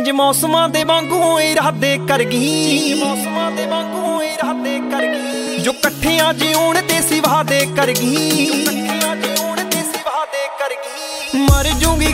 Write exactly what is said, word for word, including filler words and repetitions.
Change ਮੌਸਮਾਂ ਦੇ ਵਾਂਗੂ ਇਰਾਦੇ ਕਰ ਗਈ, ਮੌਸਮਾਂ ਦੇ ਵਾਂਗੂ ਇਰਾਦੇ ਕਰ ਗਈ। ਜੋ ਇਕੱਠਿਆਂ ਜਿਉਣ ਤੇ ਸਿਵਾ ਦੇ ਕਰ ਗਈ, ਇਕੱਠਿਆਂ ਜਿਉਣ ਤੇ ਸਿਵਾ ਦੇ ਕਰ ਗਈ। ਮਰ ਜੂਗੀ